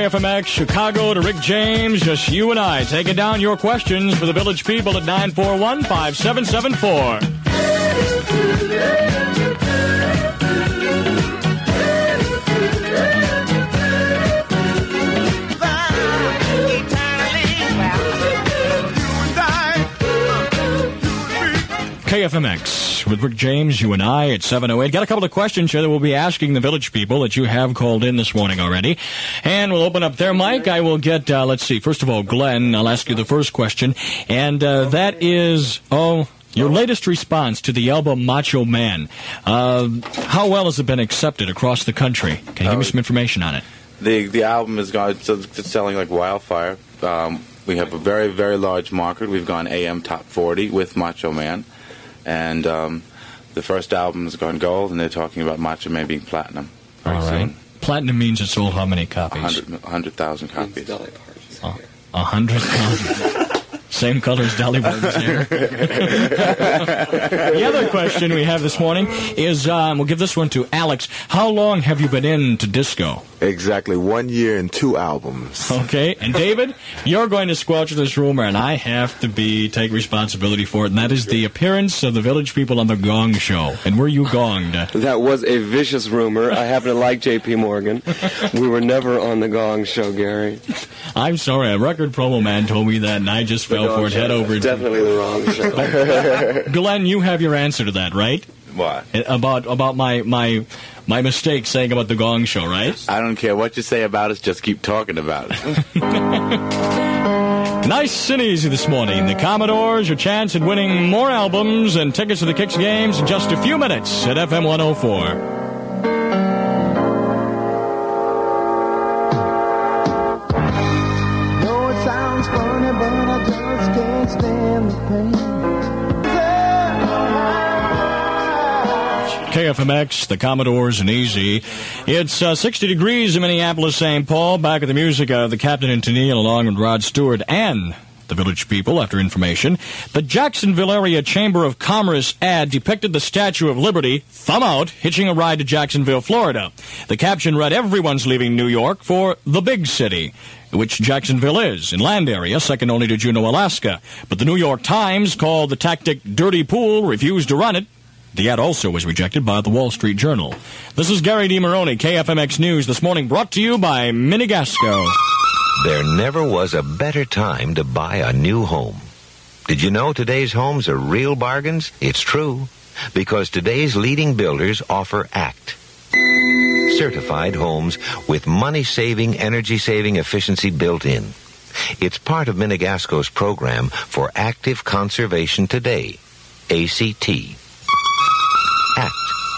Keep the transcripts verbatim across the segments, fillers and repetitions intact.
F M X, Chicago to Rick James, just you and I, taking down your questions for the village people at nine four one, five seven seven four. K F M X with Rick James, you and I at seven oh eight. Got a couple of questions here that we'll be asking the village people that you have called in this morning already. And we'll open up there, Mike. I will get, uh, let's see, first of all, Glenn, I'll ask you the first question. And uh, that is, oh, your latest response to the album Macho Man. Uh, how well has it been accepted across the country? Can you give me some information on it? The the album is gone, it's, it's selling like wildfire. Um, we have a very, very large market. We've gone A M Top forty with Macho Man. And um, the first album has gone gold, and they're talking about Macho Man being platinum very All right. soon. Platinum means it sold how many copies? one hundred thousand copies. A uh, hundred thousand. Same color as Dolly Parton's hair. The other question we have this morning is, um, we'll give this one to Alex. How long have you been into disco? Exactly one year and two albums. Okay, and David, you're going to squelch this rumor, and I have to be take responsibility for it, and that is the appearance of the village people on the Gong Show. And were you gonged? That was a vicious rumor. I happen to like J P. Morgan. We were never on the Gong Show, Gary. I'm sorry, a record promo man told me that, and I just fell for it head over. Definitely the wrong show. Glenn, you have your answer to that, right? What? About about my my my mistake saying about the Gong Show, right? I don't care what you say about us, just keep talking about it. Nice and easy this morning. The Commodores, your chance at winning more albums and tickets to the Kicks games in just a few minutes at F M one oh four. K F M X, the Commodores, and Easy. It's uh, sixty degrees in Minneapolis, Saint Paul. Back with the music of the Captain and Tennille, along with Rod Stewart and the village people after information. The Jacksonville Area Chamber of Commerce ad depicted the Statue of Liberty, thumb out, hitching a ride to Jacksonville, Florida. The caption read, "Everyone's leaving New York for the big city," which Jacksonville is, in land area, second only to Juneau, Alaska. But the New York Times called the tactic dirty pool, refused to run it. The ad also was rejected by the Wall Street Journal. This is Gary DeMaroni, K F M X News, this morning brought to you by Minigasco. There never was a better time to buy a new home. Did you know today's homes are real bargains? It's true, because today's leading builders offer ACT. Certified homes with money-saving, energy-saving efficiency built in. It's part of Minigasco's program for active conservation today, A C T. ACT.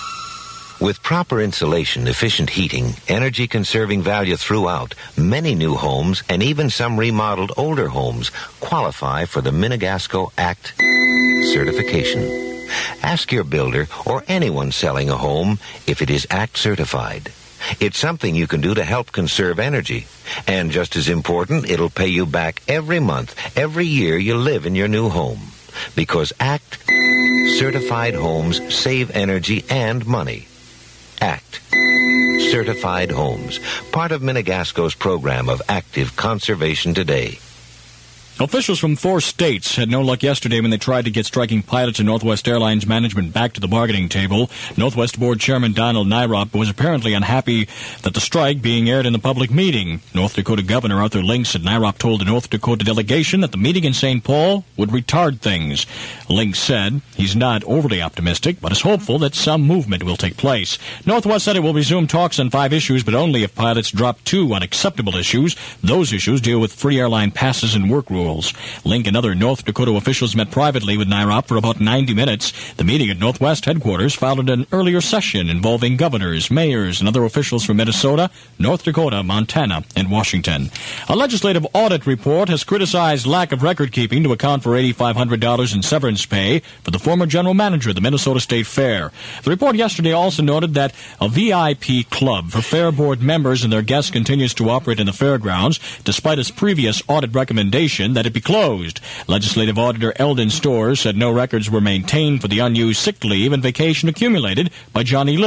With proper insulation, efficient heating, energy-conserving value throughout, many new homes and even some remodeled older homes qualify for the Minigasco ACT certification. Ask your builder or anyone selling a home if it is ACT certified. It's something you can do to help conserve energy. And just as important, it'll pay you back every month, every year you live in your new home. Because ACT certified homes save energy and money. ACT certified homes, part of Minigasco's program of active conservation today. Officials from four states had no luck yesterday when they tried to get striking pilots and Northwest Airlines management back to the bargaining table. Northwest Board Chairman Donald Nyrop was apparently unhappy that the strike being aired in the public meeting. North Dakota Governor Arthur Link said Nyrop told the North Dakota delegation that the meeting in Saint Paul would retard things. Link said he's not overly optimistic, but is hopeful that some movement will take place. Northwest said it will resume talks on five issues, but only if pilots drop two unacceptable issues. Those issues deal with free airline passes and work rules. Link and other North Dakota officials met privately with Nyrop for about ninety minutes. The meeting at Northwest headquarters followed an earlier session involving governors, mayors, and other officials from Minnesota, North Dakota, Montana, and Washington. A legislative audit report has criticized lack of record keeping to account for eight thousand five hundred dollars in severance pay for the former general manager of the Minnesota State Fair. The report yesterday also noted that a V I P club for Fair Board members and their guests continues to operate in the fairgrounds, despite its previous audit recommendation that it be closed. Legislative Auditor Eldon Storrs said no records were maintained for the unused sick leave and vacation accumulated by Johnny Libby.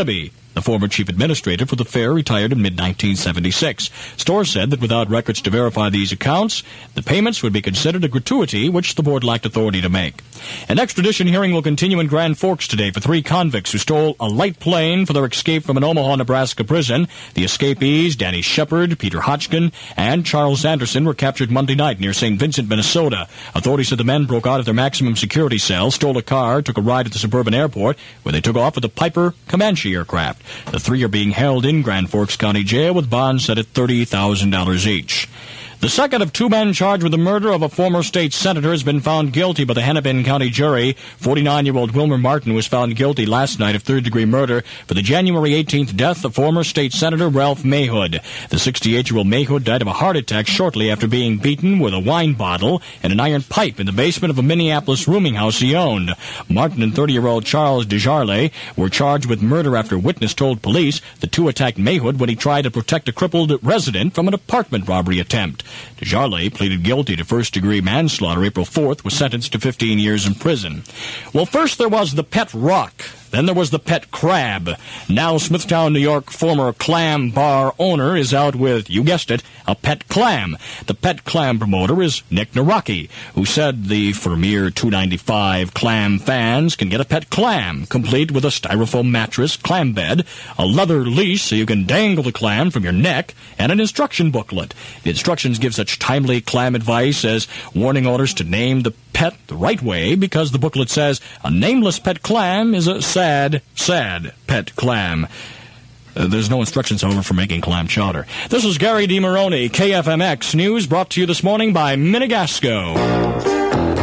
The former chief administrator for the fair retired in mid nineteen seventy-six. Storr said that without records to verify these accounts, the payments would be considered a gratuity, which the board lacked authority to make. An extradition hearing will continue in Grand Forks today for three convicts who stole a light plane for their escape from an Omaha, Nebraska prison. The escapees, Danny Shepard, Peter Hodgkin, and Charles Anderson, were captured Monday night near Saint Vincent, Minnesota. Authorities said the men broke out of their maximum security cell, stole a car, took a ride at the suburban airport, where they took off with a Piper Comanche aircraft. The three are being held in Grand Forks County Jail with bonds set at thirty thousand dollars each. The second of two men charged with the murder of a former state senator has been found guilty by the Hennepin County jury. forty-nine-year-old Wilmer Martin was found guilty last night of third-degree murder for the January eighteenth death of former state senator Ralph Mayhood. The sixty-eight-year-old Mayhood died of a heart attack shortly after being beaten with a wine bottle and an iron pipe in the basement of a Minneapolis rooming house he owned. Martin and thirty-year-old Charles Desjarlais were charged with murder after a witness told police the two attacked Mayhood when he tried to protect a crippled resident from an apartment robbery attempt. Desjarlais pleaded guilty to first-degree manslaughter April fourth, was sentenced to fifteen years in prison. Well, first there was the pet rock. Then there was the pet crab. Now Smithtown, New York former clam bar owner is out with, you guessed it, a pet clam. The pet clam promoter is Nick Naraki, who said the for a mere two dollars and ninety-five cents clam fans can get a pet clam, complete with a styrofoam mattress, clam bed, a leather leash so you can dangle the clam from your neck, and an instruction booklet. The instructions give such timely clam advice as warning owners to name the pet the right way, because the booklet says a nameless pet clam is a sad, sad pet clam. Uh, there's no instructions, however, for making clam chowder. This is Gary DeMaroni, K F M X News, brought to you this morning by Minigasco.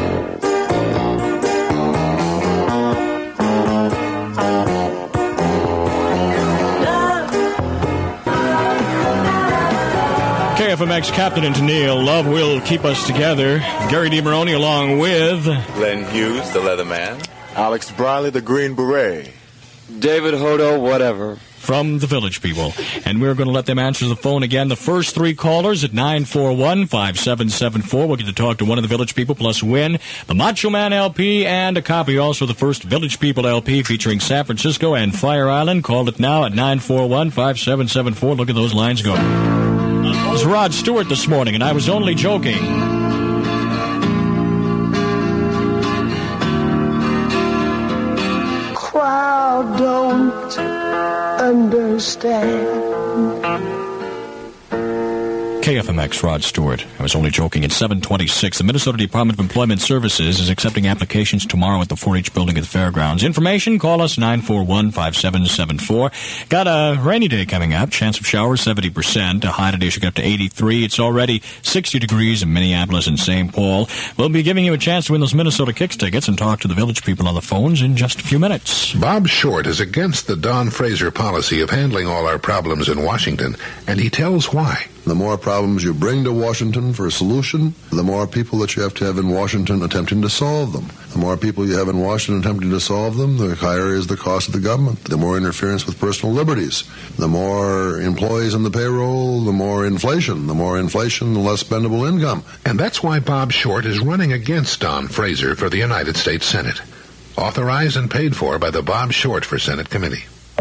K F M X Captain and Tennille, love will keep us together. Gary DeMaroni along with Glenn Hughes, the Leatherman. Alex Briley, the Green Beret. David Hodo, whatever. From the Village People. And we're going to let them answer the phone again. The first three callers at nine four one, five seven seven four. We'll get to talk to one of the Village People, plus win the Macho Man L P and a copy also of the first Village People L P featuring San Francisco and Fire Island. Call it now at nine four one, five seven seven four. Look at those lines go. It was Rod Stewart this morning, and I was only joking. Crowd don't understand. K F M X, Rod Stewart. I was only joking. It's seven twenty-six. The Minnesota Department of Employment Services is accepting applications tomorrow at the four H building at the fairgrounds. Information, call us nine four one, five seven seven four. Got a rainy day coming up. Chance of showers, seventy percent. A high today should get up to eighty-three. It's already sixty degrees in Minneapolis and Saint Paul. We'll be giving you a chance to win those Minnesota Kicks tickets and talk to the Village People on the phones in just a few minutes. Bob Short is against the Don Fraser policy of handling all our problems in Washington, and he tells why. The more problems you bring to Washington for a solution, the more people that you have to have in Washington attempting to solve them. The more people you have in Washington attempting to solve them, the higher is the cost of the government. The more interference with personal liberties. The more employees on the payroll, the more inflation. The more inflation, the less spendable income. And that's why Bob Short is running against Don Fraser for the United States Senate. Authorized and paid for by the Bob Short for Senate Committee.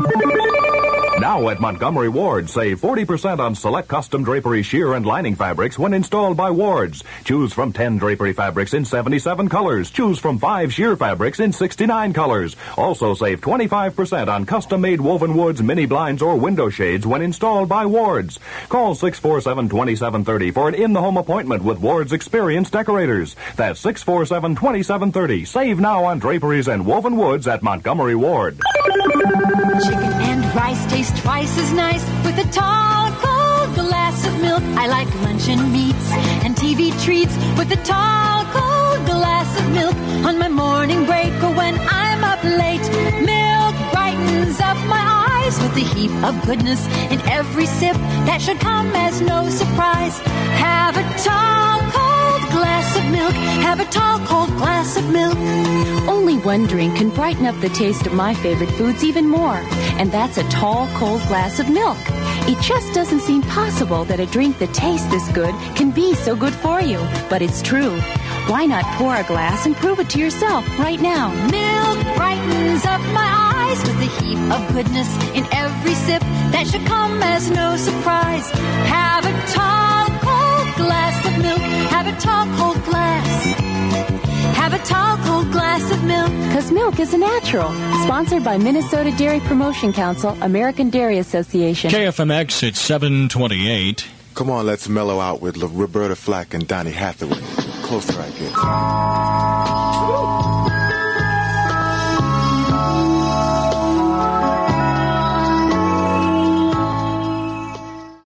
Now at Montgomery Ward, save forty percent on select custom drapery sheer and lining fabrics when installed by Ward's. Choose from ten drapery fabrics in seventy-seven colors. Choose from five sheer fabrics in sixty-nine colors. Also save twenty-five percent on custom-made woven woods, mini blinds, or window shades when installed by Ward's. Call six four seven, two seven three zero for an in-the-home appointment with Ward's experienced decorators. That's six four seven, two seven three zero. Save now on draperies and woven woods at Montgomery Ward. Chicken and rice taste twice as nice with a tall, cold glass of milk. I like luncheon meats and T V treats with a tall, cold glass of milk on my morning break or when I'm up late. Milk brightens up my eyes with a heap of goodness in every sip. That should come as no surprise. Have a tall, cold glass of milk. Have a tall, cold glass of milk. Only one drink can brighten up the taste of my favorite foods even more, and that's a tall, cold glass of milk. It just doesn't seem possible that a drink that tastes this good can be so good for you, but it's true. Why not pour a glass and prove it to yourself right now? Milk brightens up my eyes with a heap of goodness in every sip. That should come as no surprise. Have a tall, cold glass of milk. Have a tall, cold glass. Have a tall, cold glass of milk. Because milk is a natural. Sponsored by Minnesota Dairy Promotion Council, American Dairy Association. K F M X, it's seven twenty-eight. Come on, let's mellow out with Roberta Flack and Donny Hathaway. Closer I get.